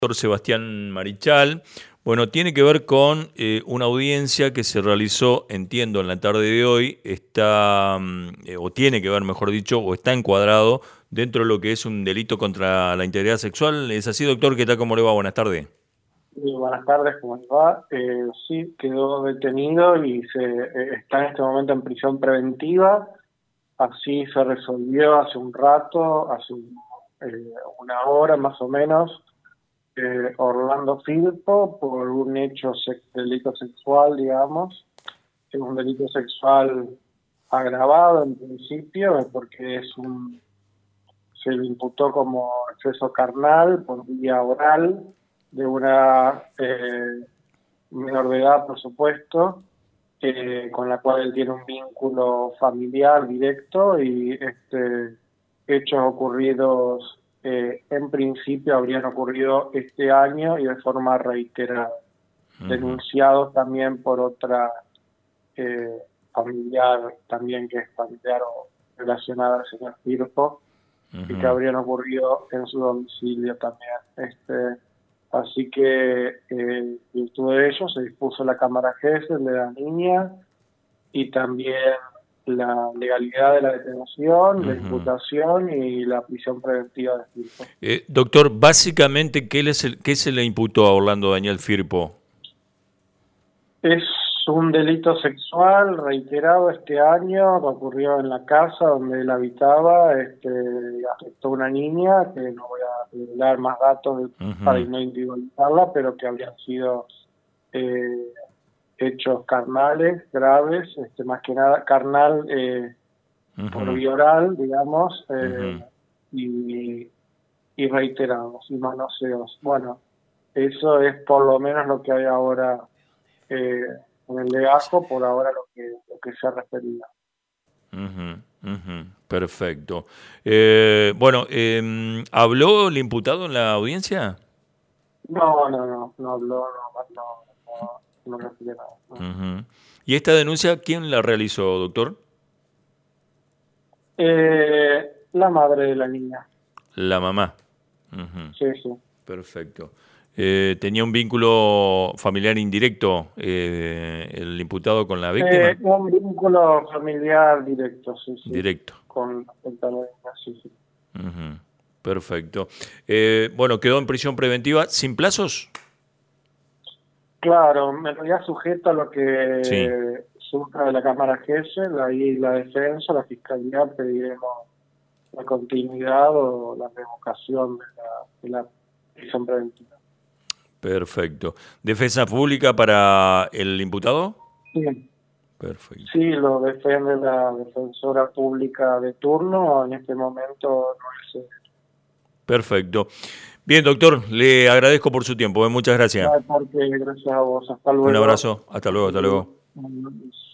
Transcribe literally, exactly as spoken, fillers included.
doctor Sebastián Marichal. Bueno, tiene que ver con eh, una audiencia que se realizó, entiendo, en la tarde de hoy, está, mm, eh, o tiene que ver, mejor dicho, o está encuadrado dentro de lo que es un delito contra la integridad sexual. ¿Es así, doctor? ¿Qué tal? ¿Cómo le va? Buenas tardes. Muy buenas tardes, ¿cómo les va? Eh, sí, quedó detenido y se eh, está en este momento en prisión preventiva. Así se resolvió hace un rato, hace un- eh, una hora más o menos, eh, Orlando Firpo por un hecho sex- delito sexual, digamos. Es un delito sexual agravado en principio, eh, porque es un se le imputó como exceso carnal por vía oral de una eh, menor de edad, por supuesto, eh, con la cual él tiene un vínculo familiar directo y este hechos ocurridos eh, en principio habrían ocurrido este año y de forma reiterada, Ujú, denunciados también por otra eh, familiar, también que es familiar o relacionada al señor Firpo, y que ujú. habrían ocurrido en su domicilio también. Este, así que, eh, en virtud de ello, se dispuso la cámara Gesell de la niña y también la legalidad de la detención, la Ujú. imputación y la prisión preventiva de Firpo. Eh, doctor, básicamente, ¿qué, le se, ¿qué se le imputó a Orlando Daniel Firpo? Es un delito sexual reiterado este año, que ocurrió en la casa donde él habitaba, este, y afectó a una niña, que no voy a dar más datos de- para Ujú, no individualizarla, pero que habrían sido eh, hechos carnales graves, este, más que nada carnal eh, por ujú, vía oral, digamos, eh, ujú. y, y reiterados, y manoseos. Bueno, eso es por lo menos lo que hay ahora eh, en el legajo, por ahora lo que, lo que se ha referido. Ujú, ujú, perfecto. Eh, bueno, em, ¿habló el imputado en la audiencia? No, no, no, no habló, no, no, no, no refirió nada. No. Ujú. ¿Y esta denuncia quién la realizó, doctor? Eh, la madre de la niña, La mamá. Ujú, sí, sí. perfecto. Eh, ¿tenía un vínculo familiar indirecto eh, el imputado con la Eh, víctima? un vínculo familiar directo, sí, sí, Directo. con respecto a la niña, sí, sí. Ujú, perfecto. Eh, bueno, quedó en prisión preventiva sin plazos. Claro, me realidad sujeto a lo Sí. que surja de la Cámara Gesell, ahí la defensa, la fiscalía pediremos la continuidad o la revocación de la, de la prisión preventiva. Perfecto. ¿Defensa pública para el imputado? Sí, Perfecto. sí, lo defiende la defensora pública de turno, en este momento no es. Perfecto. Bien, doctor, le agradezco por su tiempo. eh, Muchas gracias. No hay por qué, gracias a vos, hasta Un luego. abrazo. Hasta luego, hasta luego.